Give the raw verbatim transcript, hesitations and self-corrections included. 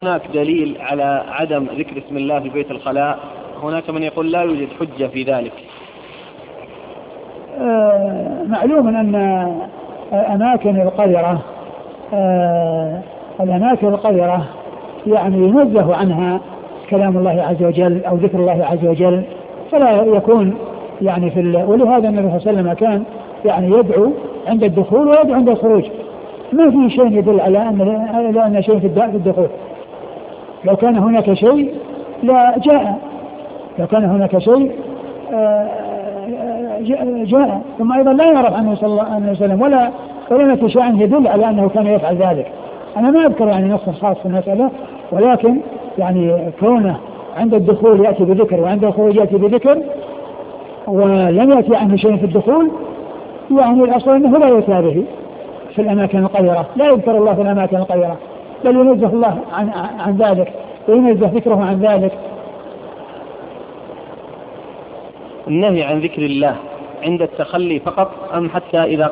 هناك دليل على عدم ذكر اسم الله في بيت الخلاء؟ هناك من يقول لا يوجد حجة في ذلك. آه معلوم أن أماكن القذرة آه الأماكن القذرة يعني ينزه عنها كلام الله عز وجل أو ذكر الله عز وجل، فلا يكون يعني في ال... ولهذا النبي صلى الله عليه وسلم كان يعني يدعو عند الدخول ويدعو عند الخروج. ما في شيء يدل على أن لا أن شيء في الدخول. لو كان هناك شيء لا جاء لو كان هناك شيء جاء. ثم أيضا لا يعرف عنه صلى الله عليه وسلم ولا كلمة شيء يدل على أنه كان يفعل ذلك. أنا ما أذكر يعني نص خاص في المسألة، ولكن يعني كونه عند الدخول يأتي بذكر وعند الخروج يأتي بذكر ولم يأتي عنه شيء في الدخول، يعني الأصل أنه لا يتابه في الأماكن القذرة، لا يذكر الله في الأماكن القذرة، بل ينزه الله عن, عن ذلك وينزه ذكره عن ذلك. النهي عن ذكر الله عند التخلي فقط أم حتى إذا